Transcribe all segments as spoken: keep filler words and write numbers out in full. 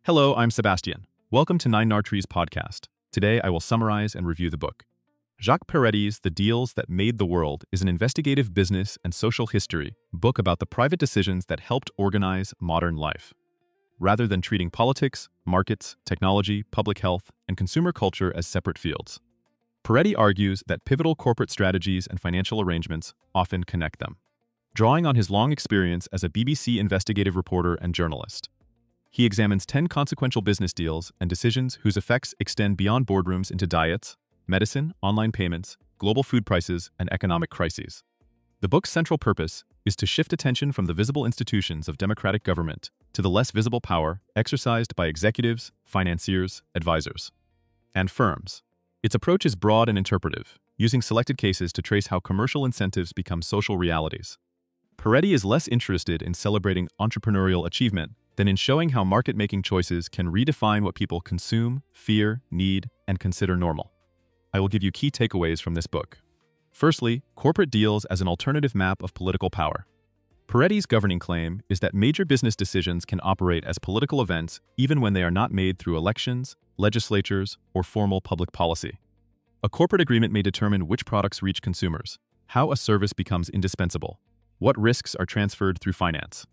Hello, I'm Sebastian. Welcome to Nine Nartree's podcast. Today I will summarize and review the book. Jacques Peretti's The Deals That Made the World is an investigative business and social history book about the private decisions that helped organize modern life. Rather than treating politics, markets, technology, public health, and consumer culture as separate fields, Peretti argues that pivotal corporate strategies and financial arrangements often connect them. Drawing on his long experience as a B B C investigative reporter and journalist, he examines ten consequential business deals and decisions whose effects extend beyond boardrooms into diets, medicine, online payments, global food prices, and economic crises. The book's central purpose is to shift attention from the visible institutions of democratic government to the less visible power exercised by executives, financiers, advisors, and firms. Its approach is broad and interpretive, using selected cases to trace how commercial incentives become social realities. Peretti is less interested in celebrating entrepreneurial achievement than in showing how market-making choices can redefine what people consume, fear, need, and consider normal. I will give you key takeaways from this book. Firstly, corporate deals as an alternative map of political power. Peretti's governing claim is that major business decisions can operate as political events even when they are not made through elections, legislatures, or formal public policy. A corporate agreement may determine which products reach consumers, how a service becomes indispensable, what risks are transferred through finance,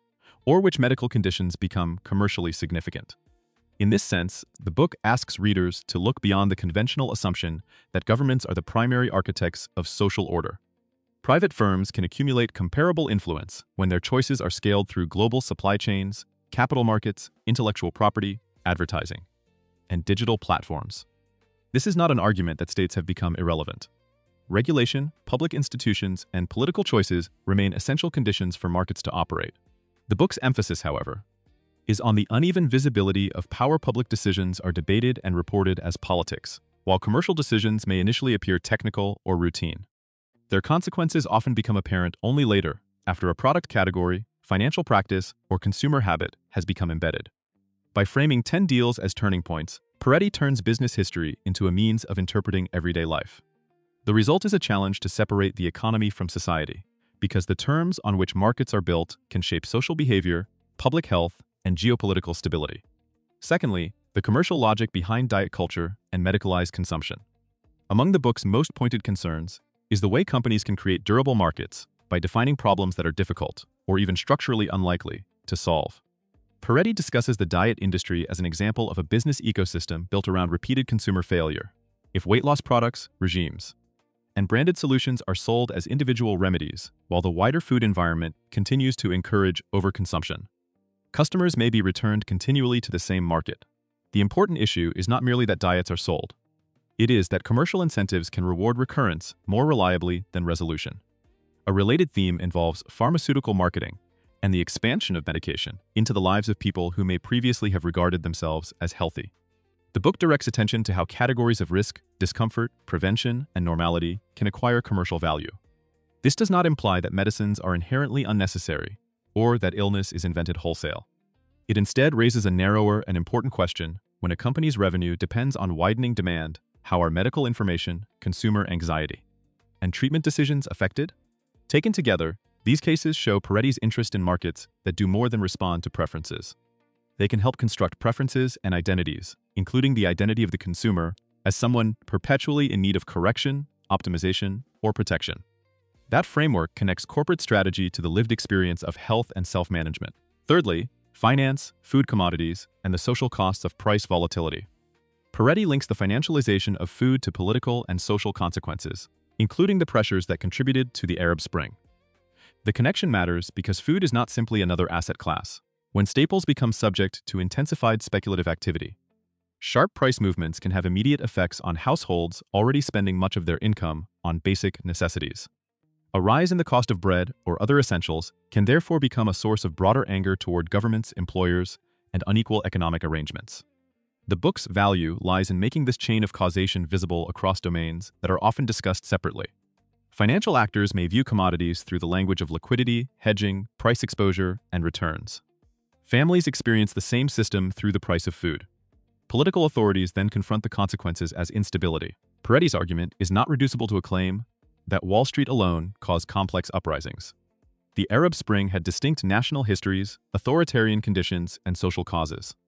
or which medical conditions become commercially significant. In this sense, the book asks readers to look beyond the conventional assumption that governments are the primary architects of social order. Private firms can accumulate comparable influence when their choices are scaled through global supply chains, capital markets, intellectual property, advertising, and digital platforms. This is not an argument that states have become irrelevant. Regulation, public institutions, and political choices remain essential conditions for markets to operate. The book's emphasis, however, is on the uneven visibility of power. Public decisions are debated and reported as politics, while commercial decisions may initially appear technical or routine. Their consequences often become apparent only later, after a product category, financial practice, or consumer habit has become embedded. By framing ten deals as turning points, Peretti turns business history into a means of interpreting everyday life. The result is a challenge to separate the economy from society, because the terms on which markets are built can shape social behavior, public health, and geopolitical stability. Secondly, the commercial logic behind diet culture and medicalized consumption. Among the book's most pointed concerns is the way companies can create durable markets by defining problems that are difficult, or even structurally unlikely, to solve. Peretti discusses the diet industry as an example of a business ecosystem built around repeated consumer failure. If weight loss products, regimes, and branded solutions are sold as individual remedies, while the wider food environment continues to encourage overconsumption, customers may be returned continually to the same market. The important issue is not merely that diets are sold. It is that commercial incentives can reward recurrence more reliably than resolution. A related theme involves pharmaceutical marketing and the expansion of medication into the lives of people who may previously have regarded themselves as healthy. The book directs attention to how categories of risk, discomfort, prevention, and normality can acquire commercial value. This does not imply that medicines are inherently unnecessary or that illness is invented wholesale. It instead raises a narrower and important question: when a company's revenue depends on widening demand, how are medical information, consumer anxiety, and treatment decisions affected? Taken together, these cases show Peretti's interest in markets that do more than respond to preferences. They can help construct preferences and identities, including the identity of the consumer as someone perpetually in need of correction, optimization, or protection. That framework connects corporate strategy to the lived experience of health and self-management. Thirdly, finance, food commodities, and the social costs of price volatility. Peretti links the financialization of food to political and social consequences, including the pressures that contributed to the Arab Spring. The connection matters because food is not simply another asset class. When staples become subject to intensified speculative activity, sharp price movements can have immediate effects on households already spending much of their income on basic necessities. A rise in the cost of bread or other essentials can therefore become a source of broader anger toward governments, employers, and unequal economic arrangements. The book's value lies in making this chain of causation visible across domains that are often discussed separately. Financial actors may view commodities through the language of liquidity, hedging, price exposure, and returns. Families experience the same system through the price of food. Political authorities then confront the consequences as instability. Peretti's argument is not reducible to a claim that Wall Street alone caused complex uprisings. The Arab Spring had distinct national histories, authoritarian conditions, and social causes.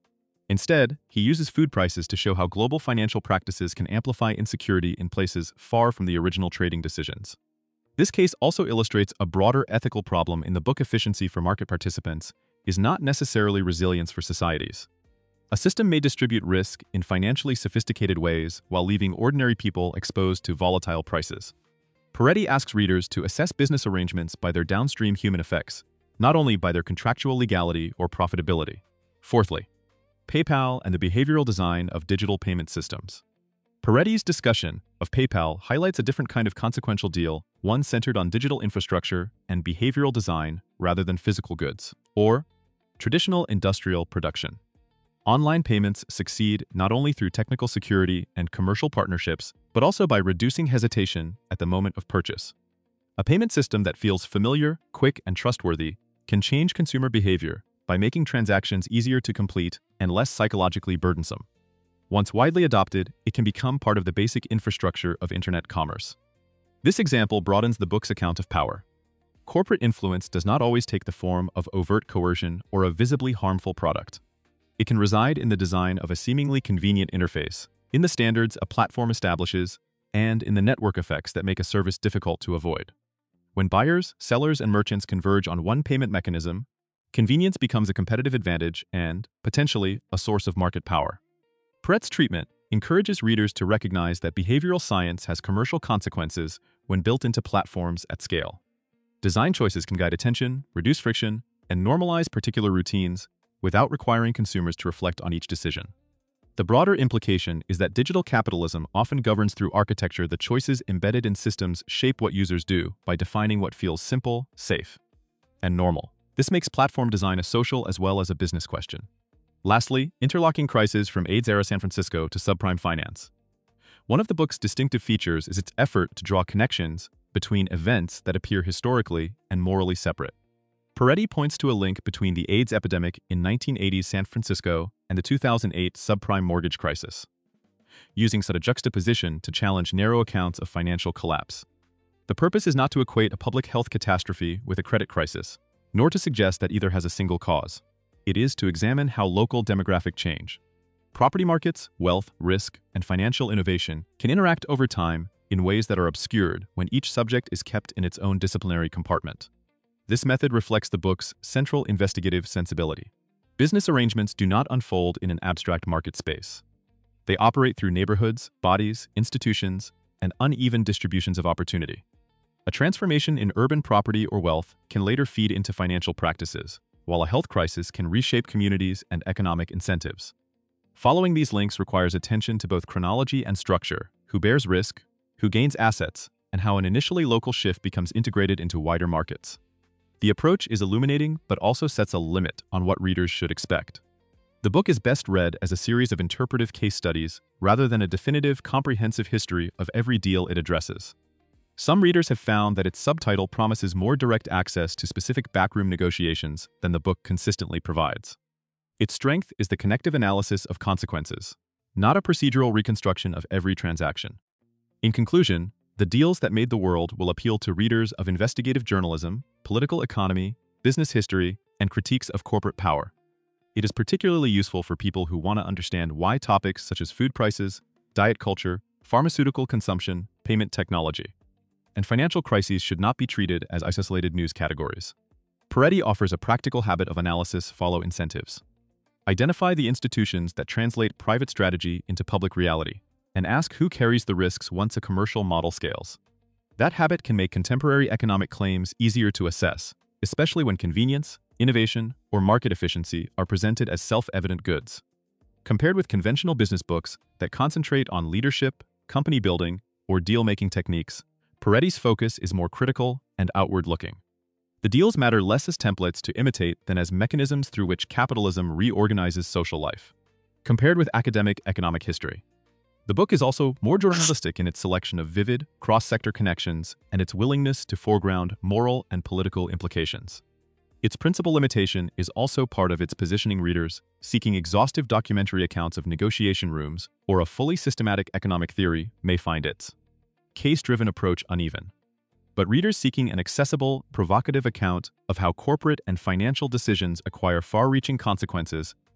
Instead, he uses food prices to show how global financial practices can amplify insecurity in places far from the original trading decisions. This case also illustrates a broader ethical problem in the book. Efficiency for market participants is not necessarily resilience for societies. A system may distribute risk in financially sophisticated ways while leaving ordinary people exposed to volatile prices. Peretti asks readers to assess business arrangements by their downstream human effects, not only by their contractual legality or profitability. Fourthly, PayPal and the behavioral design of digital payment systems. Peretti's discussion of PayPal highlights a different kind of consequential deal, one centered on digital infrastructure and behavioral design rather than physical goods, or traditional industrial production. Online payments succeed not only through technical security and commercial partnerships, but also by reducing hesitation at the moment of purchase. A payment system that feels familiar, quick, and trustworthy can change consumer behavior by making transactions easier to complete and less psychologically burdensome. Once widely adopted, it can become part of the basic infrastructure of internet commerce. This example broadens the book's account of power. Corporate influence does not always take the form of overt coercion or a visibly harmful product. It can reside in the design of a seemingly convenient interface, in the standards a platform establishes, and in the network effects that make a service difficult to avoid. When buyers, sellers, and merchants converge on one payment mechanism, convenience becomes a competitive advantage and, potentially, a source of market power. Peretti's treatment encourages readers to recognize that behavioral science has commercial consequences when built into platforms at scale. Design choices can guide attention, reduce friction, and normalize particular routines without requiring consumers to reflect on each decision. The broader implication is that digital capitalism often governs through architecture. The choices embedded in systems shape what users do by defining what feels simple, safe, and normal. This makes platform design a social as well as a business question. Lastly, interlocking crises from AIDS-era San Francisco to subprime finance. One of the book's distinctive features is its effort to draw connections between events that appear historically and morally separate. Peretti points to a link between the AIDS epidemic in nineteen eighties San Francisco and the two thousand eight subprime mortgage crisis, using such a juxtaposition to challenge narrow accounts of financial collapse. The purpose is not to equate a public health catastrophe with a credit crisis, nor to suggest that either has a single cause. It is to examine how local demographic change, property markets, wealth, risk, and financial innovation can interact over time in ways that are obscured when each subject is kept in its own disciplinary compartment. This method reflects the book's central investigative sensibility. Business arrangements do not unfold in an abstract market space. They operate through neighborhoods, bodies, institutions, and uneven distributions of opportunity. A transformation in urban property or wealth can later feed into financial practices, while a health crisis can reshape communities and economic incentives. Following these links requires attention to both chronology and structure, who bears risk, who gains assets, and how an initially local shift becomes integrated into wider markets. The approach is illuminating but also sets a limit on what readers should expect. The book is best read as a series of interpretive case studies rather than a definitive, comprehensive history of every deal it addresses. Some readers have found that its subtitle promises more direct access to specific backroom negotiations than the book consistently provides. Its strength is the connective analysis of consequences, not a procedural reconstruction of every transaction. In conclusion, The Deals That Made the World will appeal to readers of investigative journalism, political economy, business history, and critiques of corporate power. It is particularly useful for people who want to understand why topics such as food prices, diet culture, pharmaceutical consumption, payment technology, and financial crises should not be treated as isolated news categories. Peretti offers a practical habit of analysis. Follow incentives. Identify the institutions that translate private strategy into public reality, and ask who carries the risks once a commercial model scales. That habit can make contemporary economic claims easier to assess, especially when convenience, innovation, or market efficiency are presented as self-evident goods. Compared with conventional business books that concentrate on leadership, company building, or deal-making techniques, Peretti's focus is more critical and outward-looking. The deals matter less as templates to imitate than as mechanisms through which capitalism reorganizes social life. Compared with academic economic history, the book is also more journalistic in its selection of vivid, cross-sector connections and its willingness to foreground moral and political implications. Its principal limitation is also part of its positioning. Readers seeking exhaustive documentary accounts of negotiation rooms or a fully systematic economic theory may find its case-driven approach uneven. But readers seeking an accessible, provocative account of how corporate and financial decisions acquire far-reaching consequences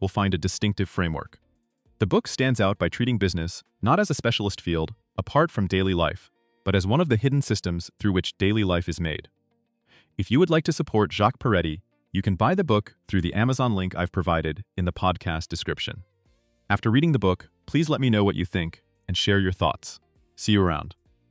will find a distinctive framework. The book stands out by treating business not as a specialist field apart from daily life, but as one of the hidden systems through which daily life is made. If you would like to support Jacques Peretti, you can buy the book through the Amazon link I've provided in the podcast description. After reading the book, please let me know what you think and share your thoughts. See you around.